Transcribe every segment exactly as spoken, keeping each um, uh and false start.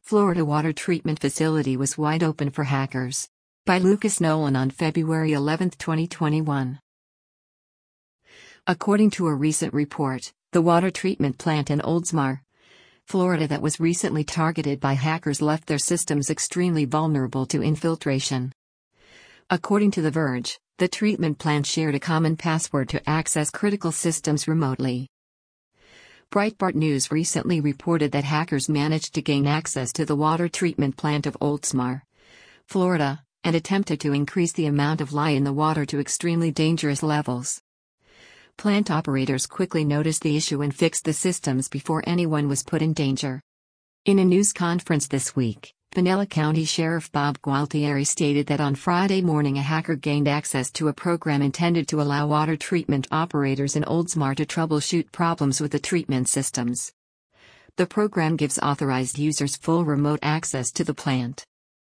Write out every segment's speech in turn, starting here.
Florida water treatment facility was wide open for hackers. By Lucas Nolan on February eleventh, twenty twenty-one. According to a recent report, the water treatment plant in Oldsmar, Florida that was recently targeted by hackers left their systems extremely vulnerable to infiltration. According to The Verge, the treatment plant shared a common password to access critical systems remotely. Breitbart News recently reported that hackers managed to gain access to the water treatment plant of Oldsmar, Florida, and attempted to increase the amount of lye in the water to extremely dangerous levels. Plant operators quickly noticed the issue and fixed the systems before anyone was put in danger. In a news conference this week, Pinellas County Sheriff Bob Gualtieri stated that on Friday morning a hacker gained access to a program intended to allow water treatment operators in Oldsmar to troubleshoot problems with the treatment systems. The program gives authorized users full remote access to the plant.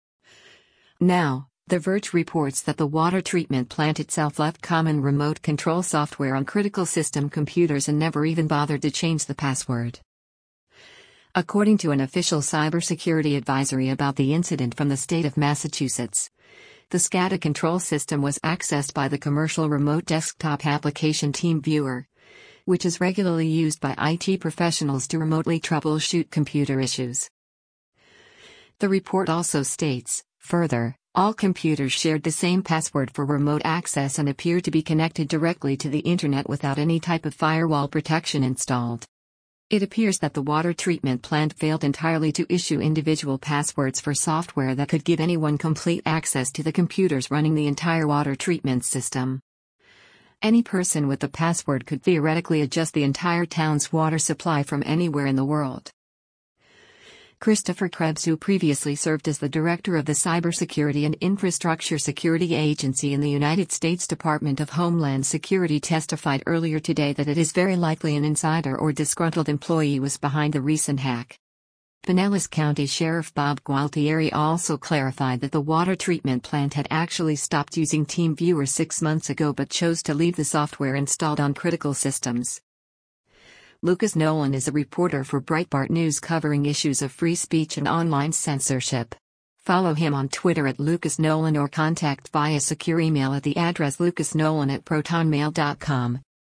Now, The Verge reports that the water treatment plant itself left common remote control software on critical system computers and never even bothered to change the password. According to an official cybersecurity advisory about the incident from the state of Massachusetts, the SCADA control system was accessed by the commercial remote desktop application TeamViewer, which is regularly used by I T professionals to remotely troubleshoot computer issues. The report also states, further, all computers shared the same password for remote access and appeared to be connected directly to the internet without any type of firewall protection installed. It appears that the water treatment plant failed entirely to issue individual passwords for software that could give anyone complete access to the computers running the entire water treatment system. Any person with the password could theoretically adjust the entire town's water supply from anywhere in the world. Christopher Krebs, who previously served as the director of the Cybersecurity and Infrastructure Security Agency in the United States Department of Homeland Security, testified earlier today that it is very likely an insider or disgruntled employee was behind the recent hack. Pinellas County Sheriff Bob Gualtieri also clarified that the water treatment plant had actually stopped using TeamViewer six months ago but chose to leave the software installed on critical systems. Lucas Nolan is a reporter for Breitbart News covering issues of free speech and online censorship. Follow him on Twitter at Lucas Nolan or contact via secure email at the address lucasnolan at protonmail dot com.